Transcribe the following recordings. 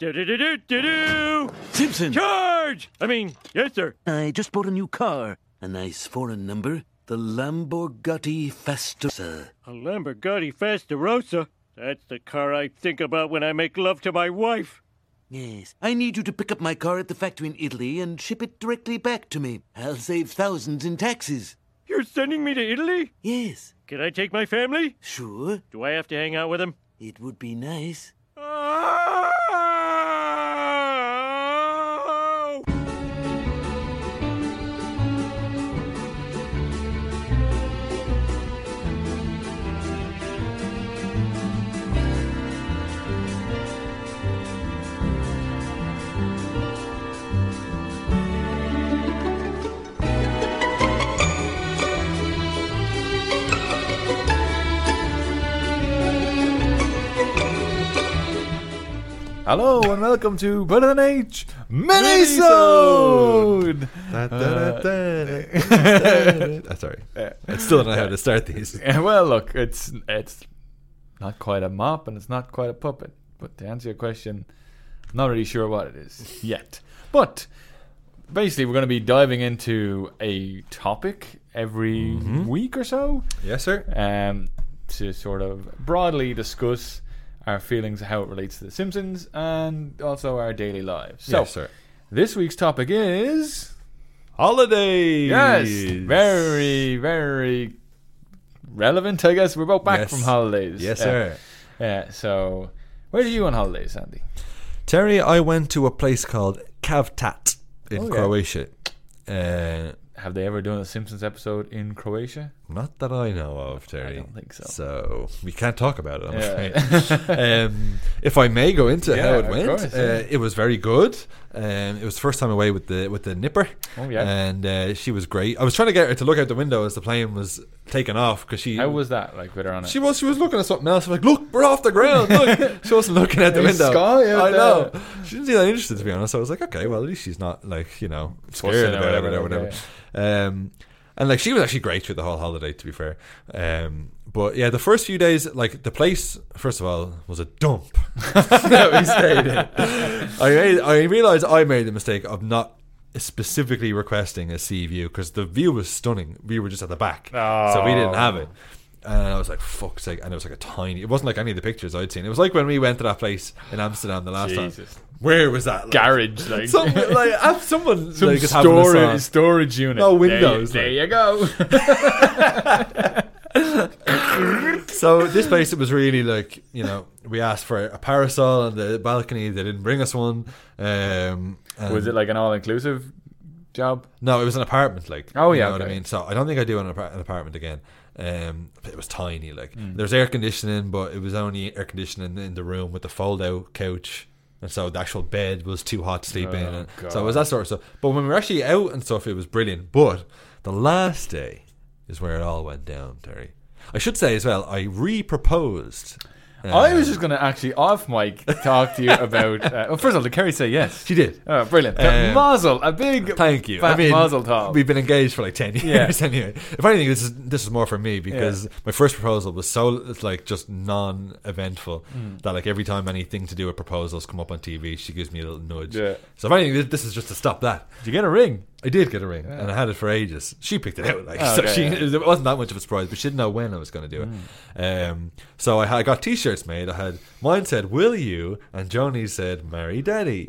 Do-do-do-do-do-do! Simpson! Charge! Yes, sir. I just bought a new car. A nice foreign number. The Lamborghini Fastosa. A Lamborghini Fastarossa? That's the car I think about when I make love to my wife. Yes. I need you to pick up my car at the factory in Italy and ship it directly back to me. I'll save thousands in taxes. You're sending me to Italy? Yes. Can I take my family? Sure. Do I have to hang out with them? It would be nice. Oh! Hello and welcome to Better Than H Minisode. Sorry, I still don't know how to start these. Well, look, it's not quite a mop and it's not quite a puppet. But to answer your question, I'm not really sure what it is yet. But basically, we're going to be diving into a topic every week or so. Yes, sir. To sort of broadly discuss our feelings, how it relates to The Simpsons, and also our daily lives. So, Yes, sir. this week's topic is Holidays. yes, very, very relevant. I guess we're both back Yes. from holidays. Yes, sir. So, where are you on holidays, Andy? Terry, I went to a place called Kavtat in Oh, yeah. Croatia. Have they ever done a Simpsons episode in Croatia? Not that I know of, Terry. I don't think so. So we can't talk about it, I'm Yeah. afraid. If I may go into Yeah, how it of went, course, yeah. it was very good. It was the first time away with the nipper. Oh, yeah. And she was great. I was trying to get her to look out the window as the plane was taking off because she. How was that, like, with her on it? She was looking at something else. I'm like, look, we're off the ground. Look, she wasn't looking out the There's window. sky out I know. there. She didn't seem that interested, to be honest. So I was like, okay, well, at least she's not like Fussing scared or about it whatever, or whatever. And like she was actually great through the whole holiday, to be fair. But yeah, the first few days, like the place, first of all, was a dump that we stayed in. I realized I made the mistake of not specifically requesting a sea view because the view was stunning. We were just at the back, so we didn't have it. And I was like, fuck's sake. And it was like it wasn't like any of the pictures I'd seen. It was like when we went to that place in Amsterdam the last time. Where was that? Like, Garage, like someone some like, is having a song. storage unit. No windows, There like. you go. So this place, it was really like, we asked for a parasol on the balcony. They didn't bring us one. Was it like an all-inclusive job? No, it was an apartment. Like, Oh, yeah, you know what I okay. mean. So I don't think I do an apartment again. But it was tiny. Like there's air conditioning, but it was only air conditioning in the room with the fold-out couch. And so the actual bed was too hot to sleep in. And so it was that sort of stuff. But when we were actually out and stuff, it was brilliant. But the last day is where it all went down, Terry. I should say as well, I re-proposed. I was just going to actually off mic talk to you about. Well, first of all, did Kerry say yes? She did. Oh, brilliant! Mazel, a big Thank you. fat mazel tov. We've been engaged for like 10 years anyway. If anything, this is more for me because my first proposal was just non-eventful that like every time anything to do with proposals come up on TV, she gives me a little nudge. Yeah. So if anything, this is just to stop that. Did you get a ring? I did get a ring, and I had it for ages. She picked it out, it wasn't that much of a surprise, but she didn't know when I was going to do it. So I got T-shirts made. Mine said "Will you?" and Joni said "Marry Daddy."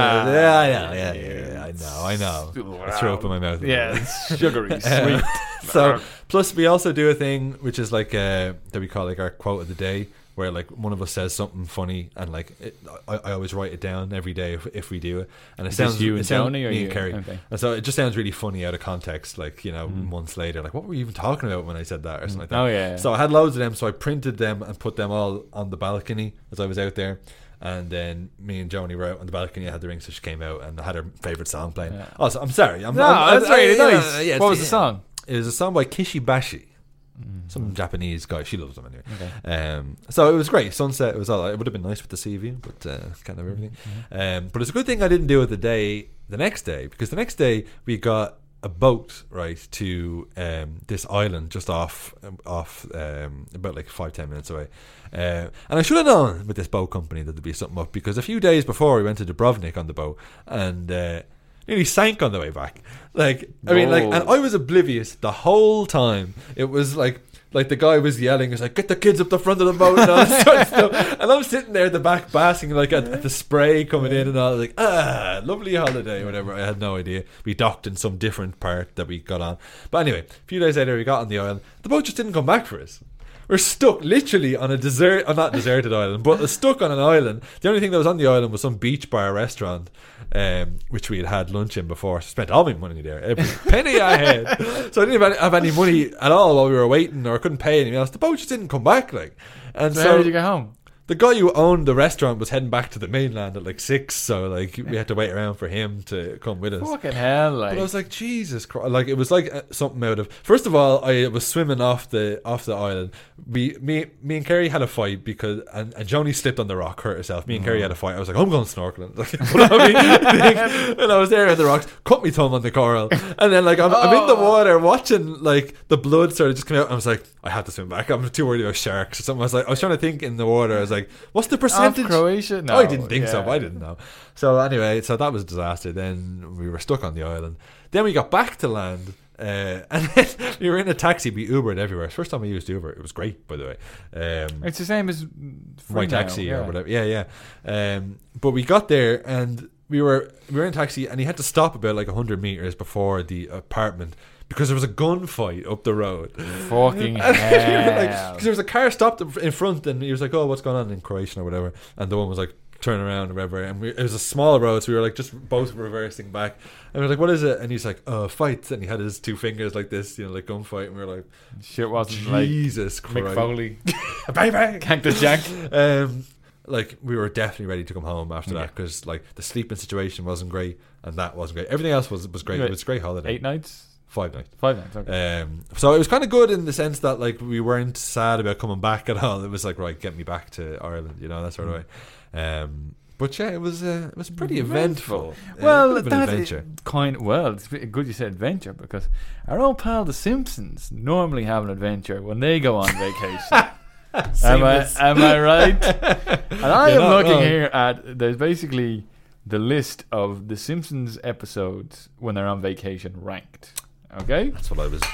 I know. I threw up in my mouth. Yeah, it's sugary, sweet. So plus we also do a thing which is like that we call like our quote of the day, where like one of us says something funny, and like I always write it down every day if we do it, and it sounds you and Joni or me you and Kerry, okay. and so it just sounds really funny out of context, like months later, like what were you even talking about when I said that or something like that. Oh yeah. So I had loads of them, so I printed them and put them all on the balcony as I was out there. And then me and Joni were out on the balcony. I had the ring, so she came out and I had her favourite song playing. Yeah. Also, I'm sorry. That's really nice. What was the song? It was a song by Kishi Bashi, some Japanese guy. She loves them anyway. Okay. So it was great. Sunset. It was all. It would have been nice with the sea view, but can't have everything. But it's a good thing I didn't do it the next day, because the next day we got a boat, right, to this island just off about like 5-10 minutes away. And I should have known with this boat company that there'd be something up, because a few days before we went to Dubrovnik on the boat and nearly sank on the way back. Like, I mean, like, and I was oblivious the whole time. It was like the guy was yelling, "It's like, get the kids up the front of the boat," and all that sort of stuff. And I'm sitting there at the back basking like at the spray coming in and all, like, lovely holiday, whatever. I had no idea. We docked in some different part that we got on. But anyway, a few days later we got on the island. The boat just didn't come back for us. We're stuck literally on a not deserted island, but stuck on an island. The only thing that was on the island was some beach bar restaurant, which we had lunch in before. So I spent all my money there, every penny I had. So I didn't have any money at all while we were waiting, or I couldn't pay anything else. The boat just didn't come back, like. And so how did you get home? The guy who owned the restaurant was heading back to the mainland at like 6, so like we had to wait around for him to come with us. Fucking hell, like. But I was like, Jesus Christ! Like, it was like something out of. First of all, I was swimming off the island. Me and Kerry had a fight because and Joni slipped on the rock, hurt herself. Me and Kerry had a fight. I was like, I'm going snorkeling. And I was there on the rocks, cut me thumb on the coral, and then like I'm in the water watching like the blood started just coming out. I was like, I have to swim back. I'm too worried about sharks or something. I was trying to think in the water. I was like, what's the percentage? Of Croatia? No, I didn't think so. But I didn't know. So anyway, so that was a disaster. Then we were stuck on the island. Then we got back to land. And then we were in a taxi. We Ubered everywhere. First time I used Uber, it was great, by the way. It's the same as My Taxi or whatever. Yeah. But we got there and we were in a taxi, and he had to stop about like 100 meters before the apartment because there was a gunfight up the road. Fucking hell! Because there was a car stopped in front, and he was like, "Oh, what's going on in Croatian or whatever?" And the one was like, turn around or whatever, and it was a small road, so we were like just both reversing back, and we were like, what is it? And he's like, fight, and he had his two fingers like this, like gunfight, and we were like, shit wasn't Jesus like Christ. Mick Foley bang Cactus Jack. Like, we were definitely ready to come home after that, because like the sleeping situation wasn't great and that wasn't great. Everything else was great. It was a great holiday. 8 nights? 5 nights. 5 nights, okay. So it was kind of good in the sense that like we weren't sad about coming back at all. It was like, right, get me back to Ireland, that sort of way. But yeah, it was pretty eventful. Well, an that's adventure. It's good you said adventure, because our old pal the Simpsons normally have an adventure when they go on vacation. Am I right? And I am looking wrong. here at, there's basically the list of the Simpsons episodes when they're on vacation ranked. Okay? That's what I was.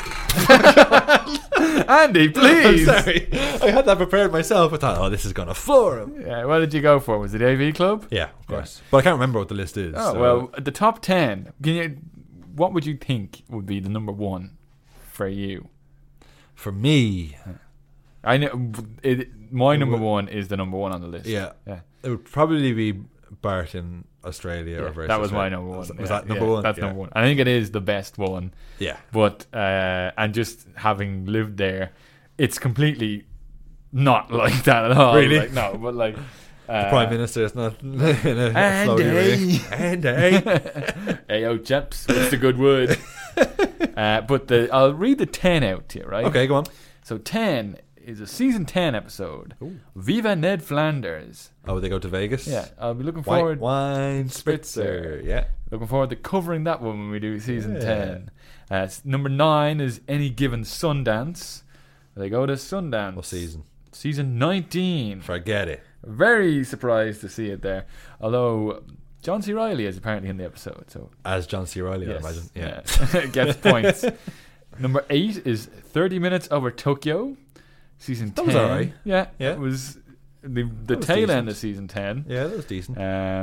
Andy, please. I'm sorry. I had that prepared myself. I thought, this is going to floor him. Yeah, what did you go for? Was it AV Club? Yeah, of course. But I can't remember what the list is. Oh, so. well, the top 10. What would you think would be the number one for you? For me, I know my number one is the number one on the list. Yeah. It would probably be Bart in Australia or versus. That was my number one. Was that number one? That's number one. I think it is the best one. Yeah. But and just having lived there, it's completely not like that at all. Really? Like, no, but like the Prime Minister is not in a floaty and Ayo chaps, what's the good word? But I'll read the 10 out to you, right? Okay, go on. So 10 is a season 10 episode. Ooh. Viva Ned Flanders. Oh, they go to Vegas? Yeah, I'll be looking forward. Wine Spritzer. Yeah. Looking forward to covering that one when we do season 10. Number 9 is Any Given Sundance. They go to Sundance. What season? Season 19. Forget it. Very surprised to see it there. Although John C. Reilly is apparently in the episode. So as John C. Reilly, yes. I imagine. Yeah. Gets points. Number 8 is 30 Minutes Over Tokyo. Season 10. That was alright. Yeah. It was the tail end of season 10. Yeah, that was decent.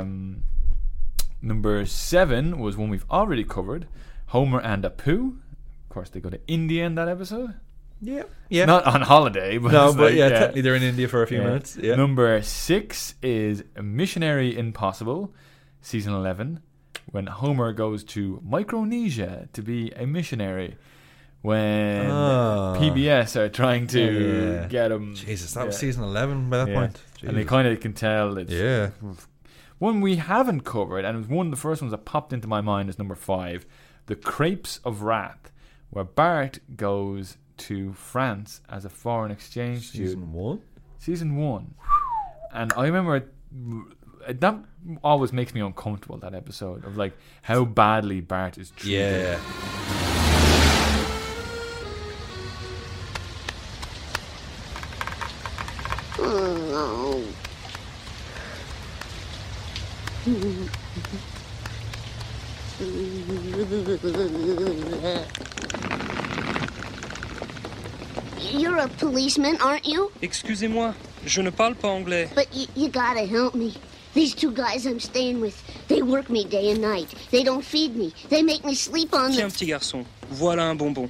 Number 7 was one we've already covered. Homer and Apu. Of course, they go to India in that episode. Yeah. Not on holiday, but technically they're in India for a few minutes. Yeah. Number 6 is Missionary Impossible, season 11, when Homer goes to Micronesia to be a missionary. When PBS are trying to get him. Jesus, that was season 11 by that point. Jesus. And they kind of can tell it's one we haven't covered, and it was one of the first ones that popped into my mind is number 5, The Crepes of Wrath, where Bart goes to France as a foreign exchange student. Season 1? Season 1. And I remember that always makes me uncomfortable, that episode of like how badly Bart is treated. Yeah. Oh. You're a policeman, aren't you? Excusez-moi, je ne parle pas anglais. But you gotta help me. These two guys I'm staying with, they work me day and night. They don't feed me. They make me sleep on Tiens, the... petit garçon, voilà un bonbon.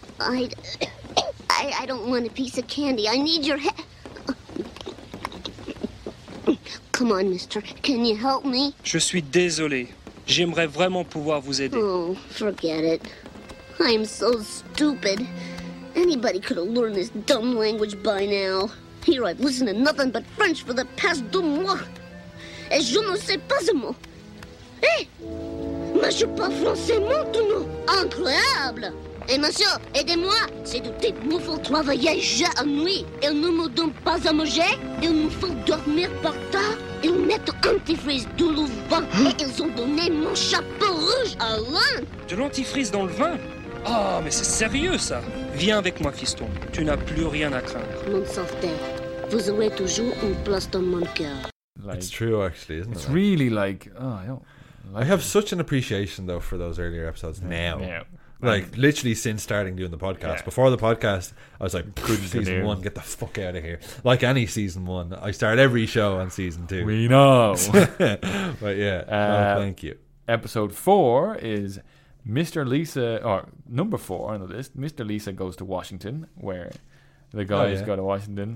I don't want a piece of candy. I need your help. Come on, mister. Can you help me? Je suis désolé. J'aimerais vraiment pouvoir vous aider. Oh, forget it. I'm so stupid. Anybody could have learned this dumb language by now. Here I've listened to nothing but French for the past 2 mois. Et je ne sais pas un mot. Eh! Mais je parle français maintenant. Incroyable! Et monsieur, aidez-moi. C'est du type nous faut travailler jour et nuit. Ils ne me donnent pas à manger. Ils nous font dormir par terre. Ils mettent antifreeze de le vin. Et ils ont donné mon chapeau rouge à l'un. De l'antifreeze dans le vin? Oh, mais c'est sérieux ça. Viens avec moi, fiston. Tu n'as plus rien à craindre. Mon sauveteur, vous aurez toujours une place dans mon cœur. Like, It's true, actually, isn't it's it? really like, I don't. I have such an appreciation though for those earlier episodes now. Yeah. Like literally since starting doing the podcast. Yeah. Before the podcast, I was like, "Good season do. 1, get the fuck out of here." Like any season 1, I start every show on season 2. We know. But yeah, no, thank you. Episode 4 is Mr. Lisa, or number 4 on the list. Mr. Lisa goes to Washington, where the guys yeah. go to Washington.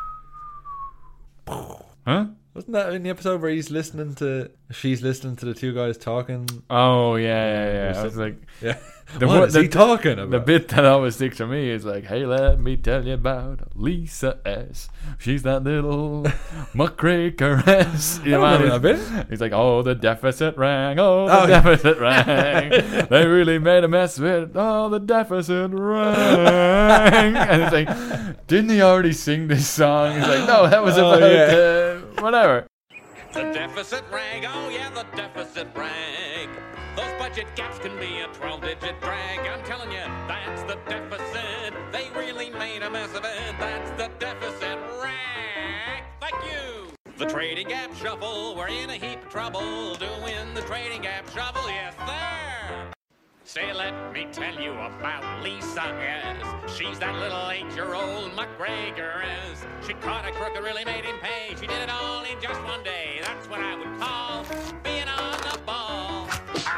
Huh? Wasn't that in the episode where she's listening to the two guys talking? Oh yeah. I was like, Yeah. The What one- is the- he talking about? the bit that always sticks to me is like, hey, let me tell you about Lisa S. She's that little muckraker S. You I remember know, that bit. he's like, oh, the deficit rang. Oh, the Oh, yeah. deficit rang. They really made a mess of it. Oh, the deficit rang. And it's like, didn't he already sing this song? He's like, no, that was about whatever. The deficit rang, oh yeah, the deficit rang. Those budget gaps can be a 12-digit drag. I'm telling you, that's the deficit. They really made a mess of it. That's the deficit rang. Thank you. The trading gap shuffle, we're in a heap of trouble. Doing the trading gap shuffle, yes sir. Say, let me tell you about Lisa S. She's that little 8-year-old muckraker S. She caught a crook that really made him pay. She did it all in just one day. That's what I would call being on the ball.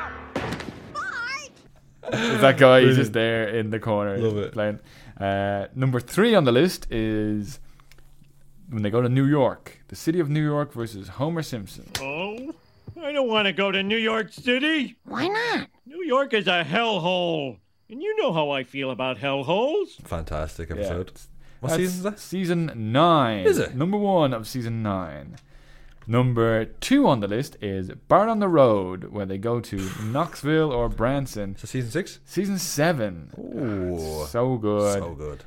Is that guy? He's just there in the corner. Love it. Playing. Number 3 on the list is when they go to New York. The city of New York versus Homer Simpson. Oh, I don't want to go to New York City. Why not? New York is a hellhole. And you know how I feel about hellholes. Fantastic episode. What That's season is that? Season 9. Is it? Number 1 of season 9. Number 2 on the list is Bart on the Road, where they go to Knoxville or Branson. So season 6? Season 7. Ooh. So good. So good.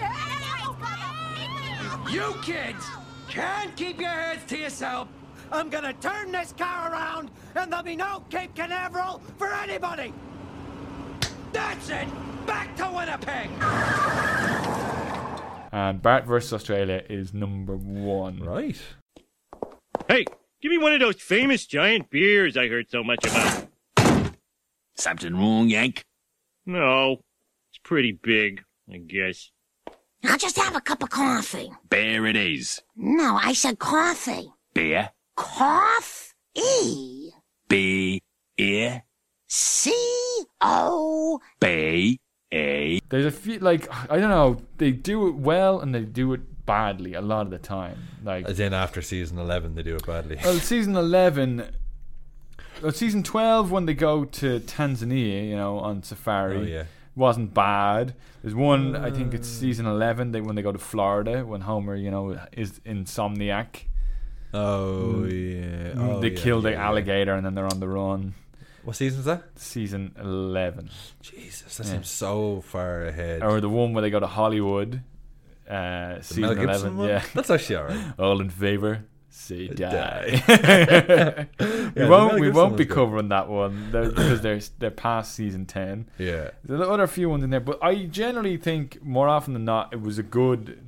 You kids can't keep your heads to yourself. I'm gonna turn this car around, and there'll be no Cape Canaveral for anybody. That's it. Back to Winnipeg. And Bart vs. Australia is number 1. Right. Hey, give me one of those famous giant beers I heard so much about. Something wrong, Yank? No, it's pretty big, I guess. I'll just have a cup of coffee. Bear it is. No, I said coffee. Beer. Coffee. B-ear. C-O. B-A. There's a few, like, I don't know, they do it well and they do it badly a lot of the time. Like, As in after season 11, they do it badly. well, season 11, season 12 when they go to Tanzania, you know, on safari, Oh, yeah. wasn't bad. There's one, I think it's season 11, when they go to Florida, when Homer, you know, is insomniac. Oh, yeah. Oh, They yeah, kill the yeah, yeah. alligator and then they're on the run. What season is that? Season 11. Jesus, that Yeah. seems so far ahead. Or the one where they go to Hollywood, The season Mel Gibson 11. one? Yeah. That's actually alright. All in favor. say die. we Mel won't Gibson be was good. covering that one because they're past season 10. Yeah. There's other few ones in there, but I generally think more often than not it was a good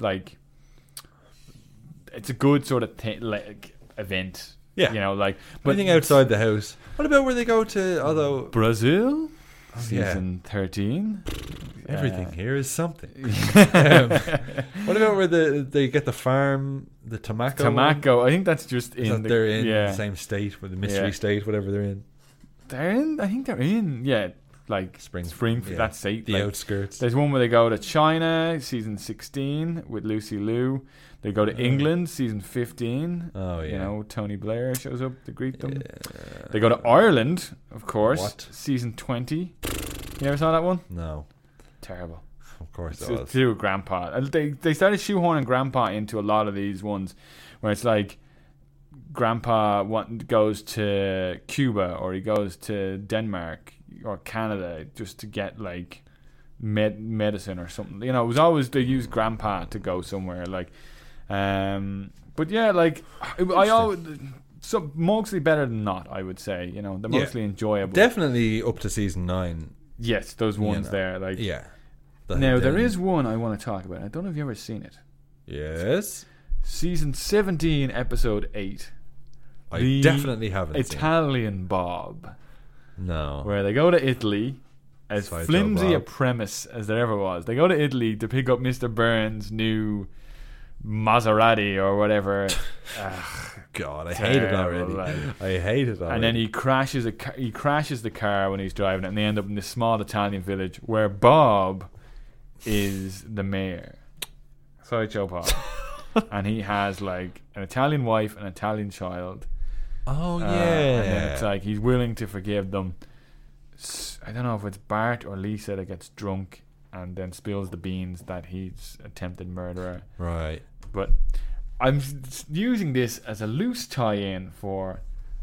it's a good sort of like event. Yeah. You know, like but Anything outside the house. What about where they go to, although Brazil, yeah. season 13. everything here is something. What about where they get the farm, the Tamaco? Tamaco, I think that's just in the, they're in the same state, with the mystery state, whatever they're in. I think they're in, like Springfield, yeah. that state. The like, outskirts. There's one where they go to China, season 16, with Lucy Liu. They go to England, season 15. Oh, yeah. You know, Tony Blair shows up to greet them. They go to Ireland, of course. What? Season 20. You ever saw that one? No. Terrible. Of course it To was. do with Grandpa. They started shoehorning Grandpa into a lot of these ones where it's like Grandpa goes to Cuba or he goes to Denmark or Canada just to get like medicine or something. You know, it was always they use Grandpa to go somewhere. Like, but yeah, like I always mostly better than not. I would say, you know, they're mostly enjoyable. Definitely up to season 9. Yes, those ones there. Like, yeah. Now there is one I want to talk about. I don't know if you've ever seen it. Yes. Season 17, episode 8. I definitely haven't Italian Bob. No. Where they go to Italy, as Sideshow flimsy a Bob. premise as there ever was. They go to Italy to pick up Mr. Burns' new Maserati or whatever. God, I hate it already. I hate it already. And then he crashes the car when he's driving it, and they end up in this small Italian village where Bob is the mayor. Sideshow Bob. And he has like an Italian wife, an Italian child. Oh yeah. And then it's like he's willing to forgive them. I don't know if it's Bart or Lisa that gets drunk and then spills the beans that he's attempted murderer. Right. But I'm using this as a loose tie-in for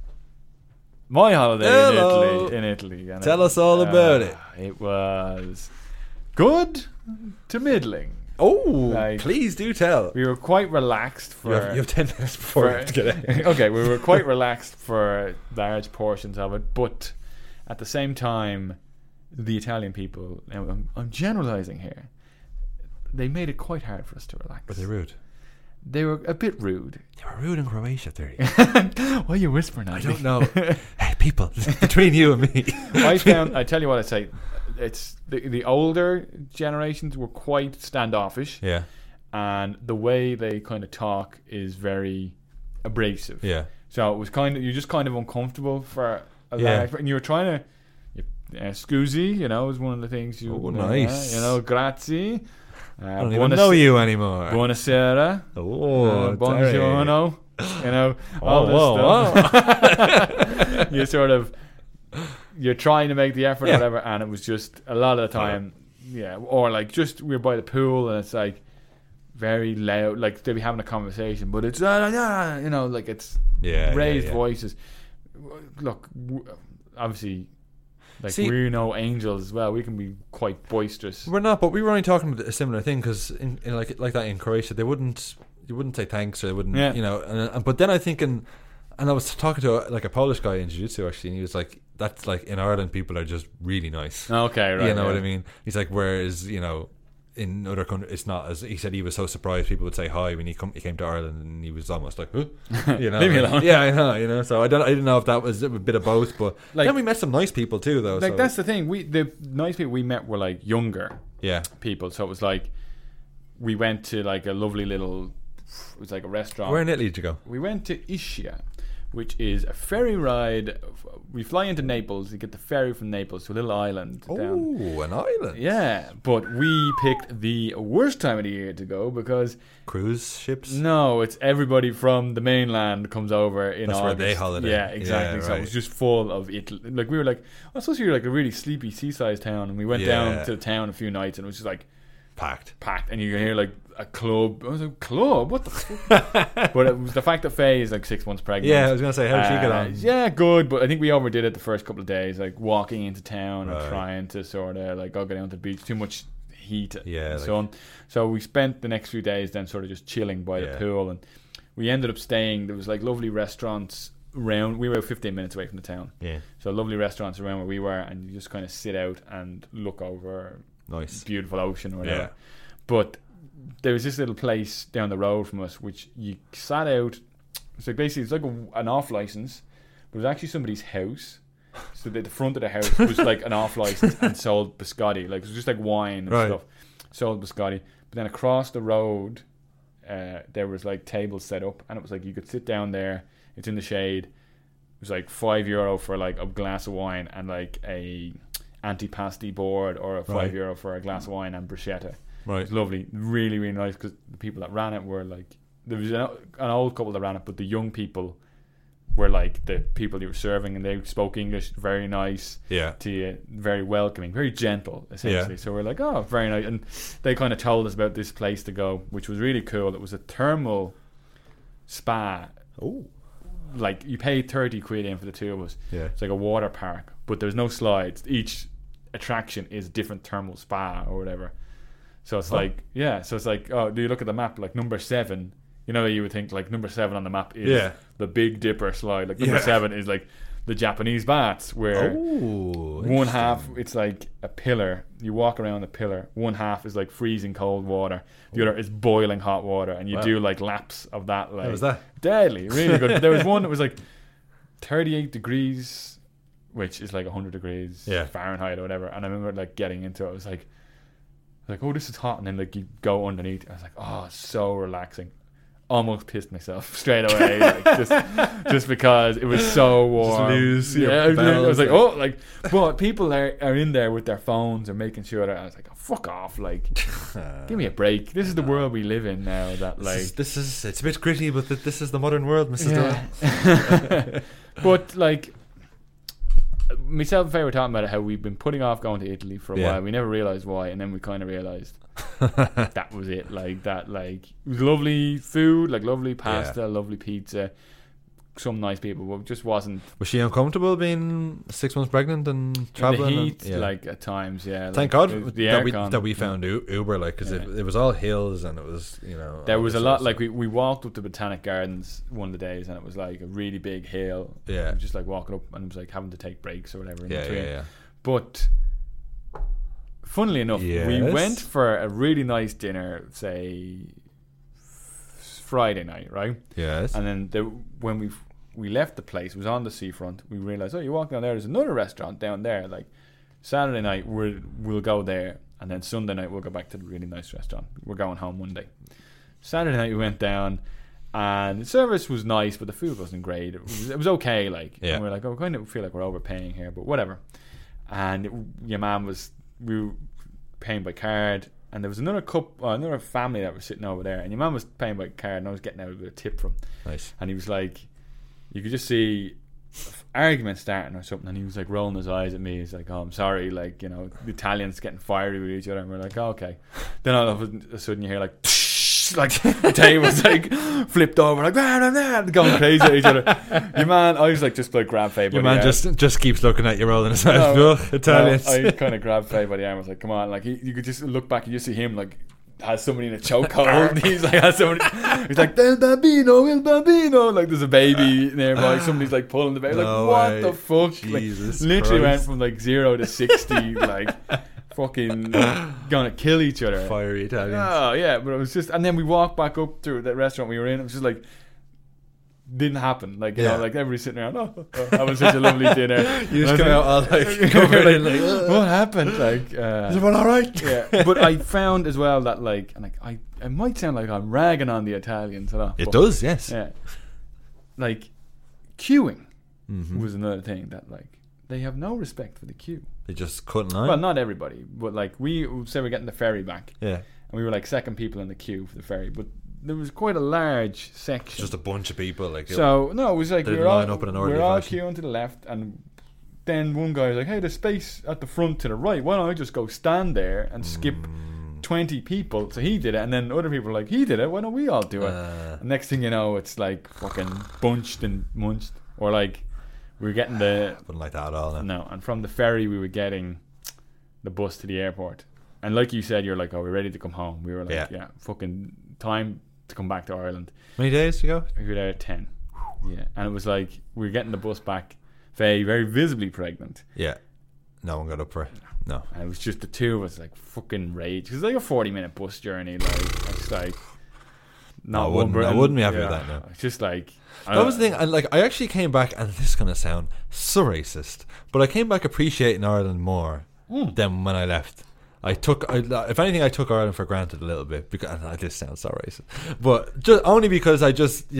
my holiday in Italy. And Tell us all about it. It was good to middling. Oh, please do tell. We were quite relaxed for... You have 10 minutes before we have to get out. Okay, we were quite relaxed for large portions of it, but at the same time, the Italian people, now I'm generalising here, they made it quite hard for us to relax. Were they rude? They were a bit rude. They were rude in Croatia, 30. Why are you whispering at me? I don't know. Hey, people, between you and me. I tell you what I say, it's the older generations were quite standoffish. Yeah. And the way they kind of talk is very abrasive. Yeah. So it was you're just kind of uncomfortable for a Yeah. large, and you were trying to, scusi, you know, is one of the things you. Oh, nice. Grazie. I don't even know you anymore. Buonasera. Oh, buongiorno. You know, all this stuff. You sort of, you're trying to make the effort or whatever, and it was just a lot of the time, or like just we're by the pool and it's like very loud, like they'll be having a conversation, but it's you know, like it's raised voices. Look, obviously. Like, we're no angels as well. We can be quite boisterous. We're not, but we were only talking about a similar thing because in like that in Croatia, you wouldn't say thanks or they wouldn't, you know. But then I think and I was talking to a Polish guy in jiu-jitsu actually, and he was like, "That's like in Ireland, people are just really nice." Okay, right. You know what I mean? He's like, whereas you know, in other countries, it's not as. He said he was so surprised people would say hi when he came to Ireland, and he was almost like, huh? You know, leave me alone. Yeah, I know. You know, so I didn't know if that was a bit of both, but like, then we met some nice people too, though. Like so. that's the thing. The nice people we met were like younger, people. So it was like we went to like a lovely little. It was like a restaurant. Where in Italy did you go? We went to Ischia, which is a ferry ride. We fly into Naples. You get the ferry from Naples to a little island. Oh, an island. Yeah, but we picked the worst time of the year to go because cruise ships. No, it's everybody from the mainland comes over in August. That's where they holiday. Yeah, exactly. Yeah, so it was just full of Italy. Like we were like, it's supposed to be like a really sleepy seaside town, and we went down to the town a few nights, and it was just like packed, and you can hear like a club. I was like, club? What the fuck? But it was the fact that Faye is like 6 months pregnant. Yeah, I was gonna say, how did she get on? Yeah, good, but I think we overdid it the first couple of days, like walking into town and trying to sort of like go down to the beach. Too much heat and sun. So we spent the next few days then sort of just chilling by the pool, and we ended up staying. There was like lovely restaurants around. We were about 15 minutes away from the town. Yeah. So lovely restaurants around where we were, and you just kind of sit out and look over Nice. beautiful ocean or whatever. Yeah. But there was this little place down the road from us which you sat out. So basically it's like an off license, but it was actually somebody's house. So the front of the house was like an off license and sold biscotti. Like it was just like wine and stuff. Sold biscotti. But then across the road there was like tables set up, and it was like you could sit down there. It's in the shade. It was like €5 for like a glass of wine and like a antipasti board, or a €5 for a glass of wine and bruschetta. Right. It was lovely, really, really nice, because the people that ran it were like, there was an old couple that ran it, but the young people were like the people you were serving, and they spoke English very nice to you, very welcoming, very gentle, essentially. So we're like, oh, very nice. And they kind of told us about this place to go, which was really cool. It was a thermal spa. Oh. Like you paid 30 quid in for the two of us. Yeah. It's like a water park, but there's no slides. Each attraction is a different thermal spa or whatever. So it's like, so it's like, oh, do you look at the map? Like number 7, you know, you would think like number 7 on the map is the Big Dipper slide. Like number 7 is like the Japanese baths, where one half it's like a pillar. You walk around the pillar. One half is like freezing cold water. The other is boiling hot water, and you do like laps of that. Like, how was that? Deadly, really good. But there was one that was like 38 degrees, which is like 100 degrees Fahrenheit or whatever. And I remember like getting into it. I was like, oh, this is hot, and then like you go underneath. I was like, oh, it's so relaxing. Almost pissed myself straight away, like, just because it was so warm. Just lose your I was like, oh, like, but people are in there with their phones and making sure that I was like, oh, fuck off, like, give me a break. This is the world we live in now. That like, this is it's a bit gritty, but this is the modern world, Mrs. Doyle. But like, myself and Faye were talking about it, how we've been putting off going to Italy for a while. We never realised why, and then we kind of realised that was it. Like that, like it was lovely food, like lovely pasta, lovely pizza, some nice people, but it just wasn't. Was she uncomfortable being 6 months pregnant and traveling? In the heat, like at times, Thank like, God that we found Uber, like, because it was all hills, and it was, you know, there was a lot. Like we walked up to Botanic Gardens one of the days, and it was like a really big hill. Yeah, just like walking up, and it was like having to take breaks or whatever. Yeah. But funnily enough, we went for a really nice dinner, say Friday night, right? Yes. And then when we left the place, it was on the seafront. We realised, oh, you walk down there, there's another restaurant down there. Like Saturday night, we'll go there, and then Sunday night we'll go back to the really nice restaurant. We're going home Monday. Saturday night we went down, and the service was nice, but the food wasn't great. It was okay, like. And we're like, oh, we kind of feel like we're overpaying here, but whatever. And your mum we were paying by card, and there was another family that was sitting over there, and your mum was paying by card, and I was getting out a bit of tip from. Nice. And he was like, you could just see arguments starting or something, and he was like rolling his eyes at me. He's like, oh, I'm sorry, like, you know, the Italians getting fiery with each other, and we're like, oh, okay. Then all of a sudden you hear like like the tables like flipped over, like going crazy at each other. Your man, I was like, just like grab Faye by your man just keeps looking at you rolling his eyes. Italians. I kind of grabbed Faye by the arm. I was like, come on, like you could just look back and you see him like has somebody in a chokehold. He's like, he's like, del bambino, il bambino. Like there's a baby nearby. Somebody's like pulling the baby. Like what the fuck? Jesus like, literally Christ. went from like 0 to 60. Like fucking gonna kill each other. Fiery Italians. Oh yeah, but it was just, and then we walked back up to that restaurant we were in. It was just like didn't happen. Like you know, like everybody's sitting around. Having such a lovely dinner. You just come out all like covered in like what happened? Like is everyone all right? Yeah, but I found as well that like, and like I might sound like I'm ragging on the Italians a lot. It does, yes. Yeah, like queuing was another thing that like they have no respect for the queue. They just couldn't line. Well, not everybody, but like we say we're getting the ferry back. Yeah, and we were like second people in the queue for the ferry, but there was quite a large section. Just a bunch of people, like. So no, it was like we were all fashion. queuing to the left, and then one guy was like, "Hey, there's space at the front to the right. Why don't I just go stand there and skip 20 people?" So he did it, and then other people were like, "He did it. Why don't we all do it?" And next thing you know, it's like fucking bunched and munched, or like we were getting the. Wouldn't like that at all. No, and from the ferry we were getting the bus to the airport, and like you said, you're like, "Oh, we're ready to come home." We were like, "Yeah, fucking time to come back to Ireland. Many days to go? We were there at 10. Yeah, and it was like we were getting the bus back, very, very visibly pregnant. Yeah. No one got up for it. No. And it was just the two of us, like fucking rage. It was like a 40-minute bus journey. Like it's like I wouldn't be happy with that. No. It's just like that was the thing. And like I actually came back, and this is gonna sound so racist, but I came back appreciating Ireland more than when I left. If anything, I took Ireland for granted a little bit because this sounds so racist, but just only because I just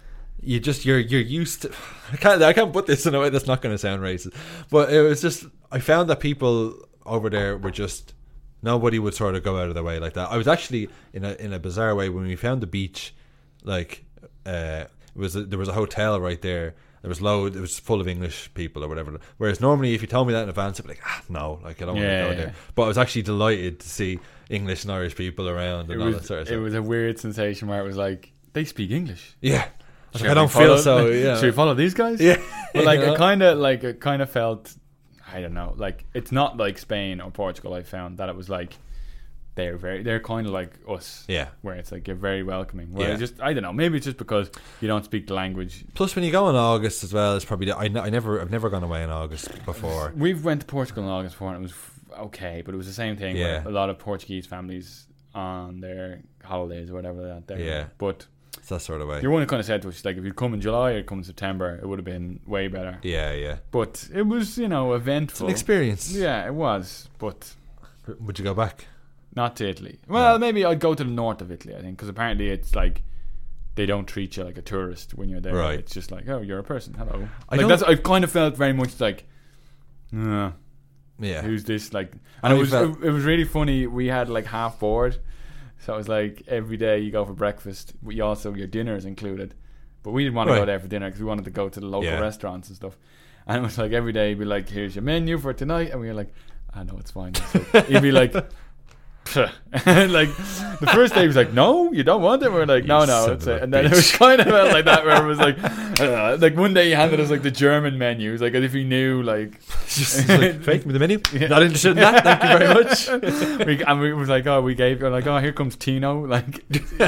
you're used to. I can't put this in a way that's not going to sound racist, but it was just I found that people over there were just nobody would sort of go out of their way like that. I was actually in a bizarre way when we found the beach, like there was a hotel right there. It was full of English people or whatever. Whereas normally, if you told me that in advance, I'd be like, no, like I don't want to go there. But I was actually delighted to see English and Irish people around and all that sort of stuff. It was a weird sensation where it was like they speak English. Yeah, I don't feel so. Yeah, should we follow these guys? Yeah, but like it kind of felt, I don't know, like it's not like Spain or Portugal. I found that it was like they're kind of like us, where it's like you're very welcoming. Where just I don't know, maybe it's just because you don't speak the language. Plus, when you go in August as well, it's probably I've never gone away in August before. We've went to Portugal in August before, and it was okay, but it was the same thing. Yeah, a lot of Portuguese families on their holidays or whatever that there. Yeah, but it's that sort of way. Your one kind of said to us, like, if you come in July or come in September, it would have been way better. Yeah. But it was, eventful. It's an experience. Yeah, it was. But would you go back? Not to Italy. Well, maybe I'd go to the north of Italy, I think, because apparently it's like they don't treat you like a tourist when you're there. Right. It's just like, oh, you're a person. Hello. I've kind of felt very much like, yeah, who's this? Like, and it was really funny. We had like half board, so it was like every day you go for breakfast. Your dinner is included, but we didn't want to go there for dinner because we wanted to go to the local restaurants and stuff. And it was like every day he'd be like, here's your menu for tonight, and we were like, I know it's fine. So he'd be like. Like the first day he was like, no, you don't want it. We're like, no, it's it. And then it was kind of like that where it was like one day he handed us like the German menu. It was like as if he knew like just like, fake me the menu. Not interested in that, thank you very much. we was like, here comes Tino. Like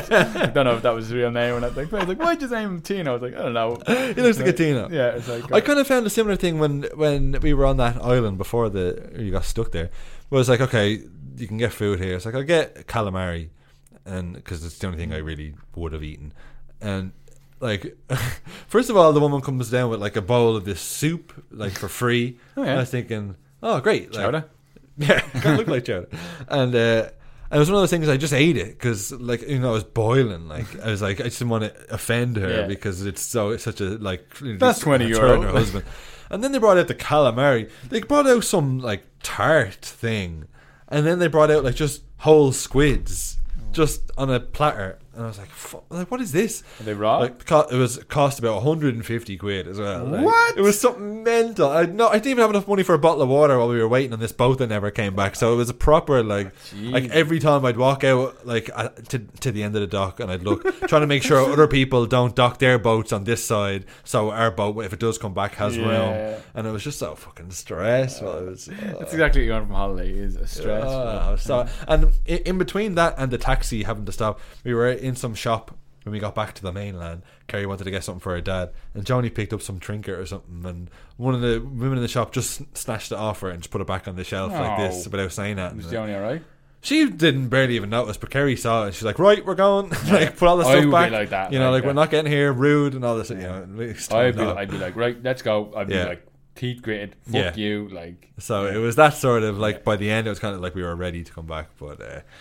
I don't know if that was his real name or not. Like, I was like, why'd you name him Tino? I was like, I don't know. He looks like a Tino. Yeah, it's like I kind of found a similar thing when we were on that island before you got stuck there. Where it was like, okay, you can get food here. It's like I'll get calamari, and because it's the only thing I really would have eaten. And like, first of all, the woman comes down with like a bowl of this soup, like for free. Oh yeah. And I was thinking, oh great, like, chowder. Yeah, kind of looked like chowder. And it was one of those things I just ate it because like it was boiling. Like I was like I just didn't want to offend her because it's such a like that's €20 her husband. And then they brought out the calamari. They brought out some like tart thing. And then they brought out like just whole squids just on a platter, and I was like, "What is this?" Are they raw? Like, it was cost about 150 quid as well. Like, what? It was something mental. I didn't even have enough money for a bottle of water while we were waiting on this boat that never came back. So it was a proper like every time I'd walk out like to the end of the dock, and I'd look trying to make sure other people don't dock their boats on this side, so our boat, if it does come back, has room. And it was just so fucking stressful. It was. That's exactly what you want from holiday is a stress. And in between that and the taxi having to stop, we were in some shop when we got back to the mainland. Kerry wanted to get something for her dad, and Joni picked up some trinket or something, and one of the women in the shop just snatched it off her and just put it back on the shelf like this without saying that. Was Joni alright? She didn't barely even notice, but Kerry saw it and she's like, right, we're going. Like, put all the stuff back. Like that, like we're not getting here rude and all this. I'd be like, right, let's go. I'd be like, teeth gritted, fuck you. Like, so it was that sort of like by the end it was kind of like we were ready to come back, but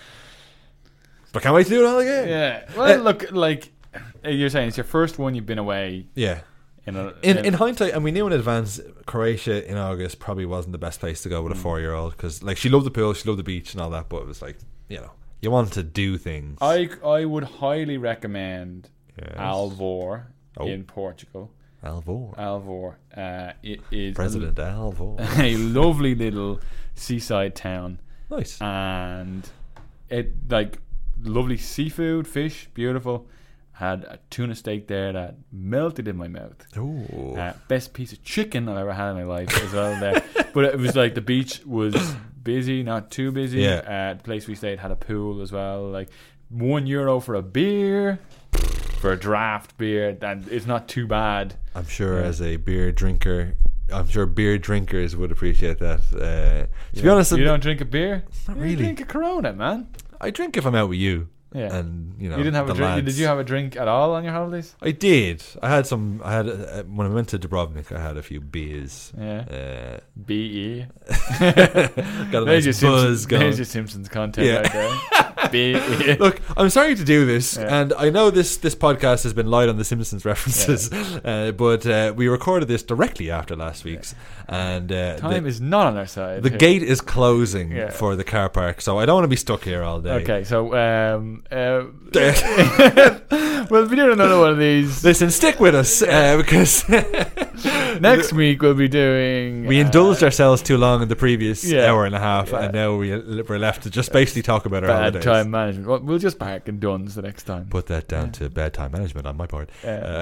can't wait to do it all again. Yeah. Well, look, like you're saying, it's your first one. You've been away. Yeah. In hindsight, and we knew in advance, Croatia in August probably wasn't the best place to go with a 4-year-old because, like, she loved the pool, she loved the beach and all that, but it was like, you want to do things. I would highly recommend Alvor in Portugal. Alvor. It is President Alvor. A lovely little seaside town. Nice. And it like lovely seafood, fish, beautiful. Had a tuna steak there that melted in my mouth. Ooh. Best piece of chicken I've ever had in my life as well there. But it was like the beach was busy, not too busy. Yeah. The place we stayed had a pool as well. Like €1 for a beer, for a draft beer, and it's not too bad. I'm sure as a beer drinker, I'm sure beer drinkers would appreciate that. To be honest, You don't drink a beer? Not You really. drink a Corona, man. I drink if I'm out with you. Yeah. And you know, You didn't have a the drink. lads. Did you have a drink at all on your holidays? I did. I had some. I had when I went to Dubrovnik. I had a few beers. Yeah. BE. Got a nice buzz going. There's your Simpsons content Yeah. right there. BE. Look, I'm sorry to do this, Yeah. and I know this podcast has been light on the Simpsons references, but we recorded this directly after last week's, and Time is not on our side. the here. gate is closing Yeah. for the car park, so I don't want to be stuck here all day. Okay, so we'll be doing another one of these. Listen, stick with us because Next week we'll be doing. we indulged ourselves too long in the previous Yeah. hour and a half, Yeah. and now we're left to just basically talk about our bad holidays. time management. Well, we'll just park in Duns the next time. Put that down to bad time management on my part. Yeah.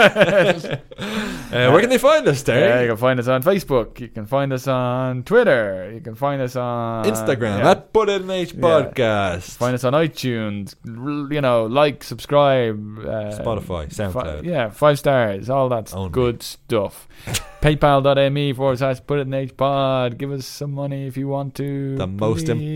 Where can they find us, Terry? Yeah, you can find us on Facebook. You can find us on Twitter. You can find us on Instagram yeah. at Put It in H Podcast. Find us on iTunes. Like, subscribe. Spotify, SoundCloud. 5 stars. All that's Only. good stuff. PayPal.me/Put It in H Pod. Give us some money if you want to. The most please.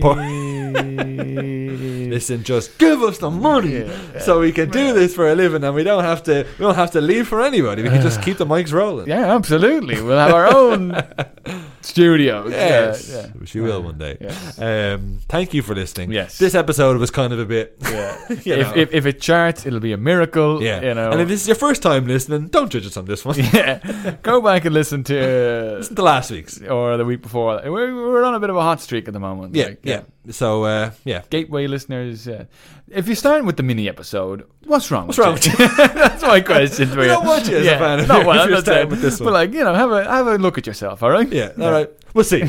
Listen, just give us the money so we can do this for a living, and we don't have to leave for anybody. We can just keep the mics rolling. Yeah, absolutely. We'll have our own studios. Yes, Yeah. which we will one day. Yes. Thank you for listening. Yes. This episode was kind of a bit. Yeah. you know. if it charts, it'll be a miracle. Yeah, You know. and if this is your first time listening, don't judge us on this one. Yeah. Go back and listen to Listen to last week's. or the week before. We're on a bit of a hot streak at the moment. Yeah. So, Gateway listeners, if you're starting with the mini episode, what's wrong? What's wrong with you? That's my question for We you. don't want you as a fan if No, you're- well, if I'm you're not starting saying, with this one. But like, have a look at yourself. All right. Yeah. All right. We'll see.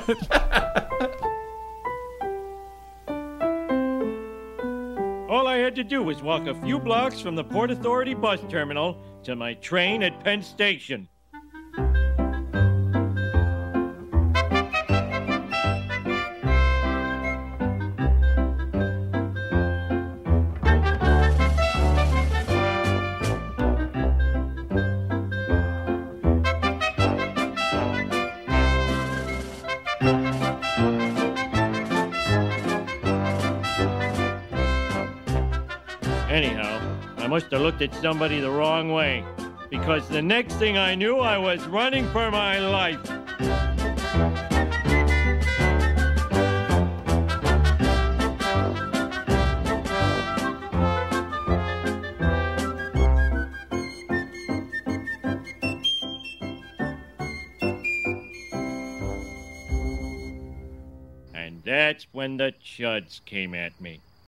All I had to do was walk a few blocks from the Port Authority bus terminal to my train at Penn Station. Anyhow, I must have looked at somebody the wrong way, because the next thing I knew, I was running for my life. And that's when the chuds came at me.